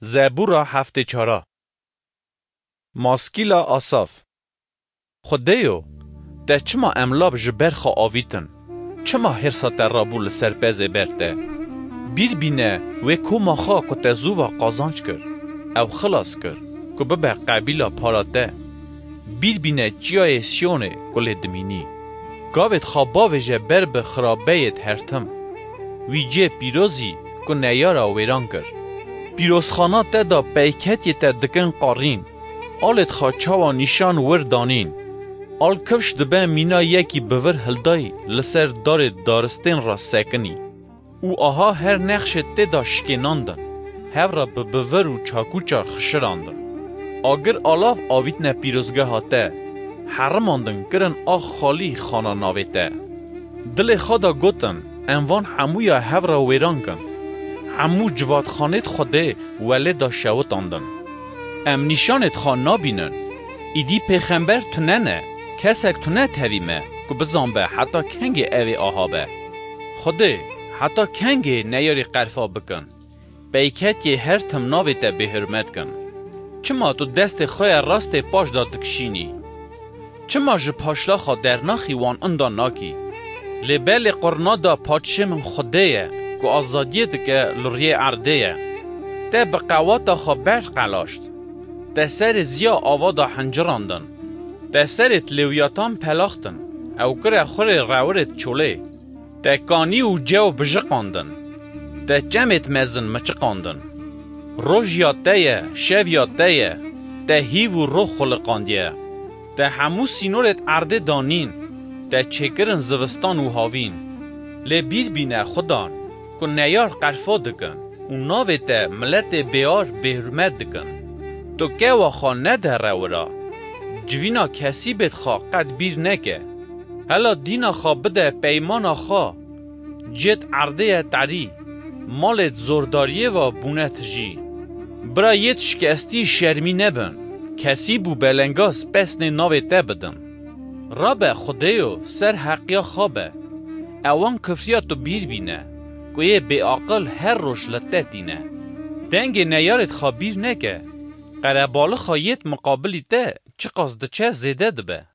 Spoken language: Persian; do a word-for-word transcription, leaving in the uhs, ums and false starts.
زبورا هفته چارا ماسکیلا آصاف خدایو ده چما املاب جبر خوا آویتن چما هرسات رابول سرپز برده بیر بینه و کوما خوا که تزووا قازانچ کر او خلاص کر که ببه قبیلا پاراته بیر بینه چیای سیونه کل دمینی گاوت خواباوه جبر به خرابهیت هرتم ویجه پیروزی که نیارا ویران کر پیروزخانه تا دا پیکتی تا دکن قارین آلت خواه چاوا نشان وردانین آل کفش دبه مینا یکی بور هلدای لسر دار دارستین را سکنی او آها هر نقش تا دا شکناندن هف را به بور و چاکوچار خشراندن آگر آلاف آویت نه پیروزگه هاته حرماندن کرن آخ خالی خانا ناویته دل خدا گوتن انوان همویا هف را ویران کن همو جواد خانت خوده ولی دا شوت آندن ام نشانت خان نابینن ایدی پیغمبر تننه کسک تنه تویمه که بزنبه حتی کنگ اوی آها به خوده حتی کنگ نیاری قرفا بکن بیکت یه هر تم ناویته به حرمت کن چما تو دست خواه راست پاش دا دکشینی چما جو پاشلا خوا در ناخی وان اندان ناکی لبل قرنا دا پادشم خوده که آزادیت که لریه عرده ده بقوات خوا برد قلاشت ده سر زیا آوا دا حنجراندن ده سرت لیویاتان پلاختن او کره خور راورت چوله ده کانی و جو بجقاندن ده جمعت مزن مچقاندن روش یاد ده شو یاد ده ده هیو و رو خلقاندیه ده همو سینورت عرده دانین ده چکرن زوستان و هاوین لبیر بینه خودان که نیار قرفا دکن و ناویت ملت بیار بهرمت دکن تو که وخوا نده رو جوینا کسی بید خوا قد بیر نکه هلا دینا خوا بده پیمانا خوا جد عرده تری مالت زورداریه و بونت جی برا یت شکستی شرمی نبن کسی بو بلنگاس پسن ناویته بدن رابه خودیو سر حقیا خوابه اوان کفریاتو بیر بینه که یه بی عقل هر روش لطت دینه دنگ نیارت خوا بیر نکه قربال خواهیت مقابلی ده چه قصد چه زیده ده به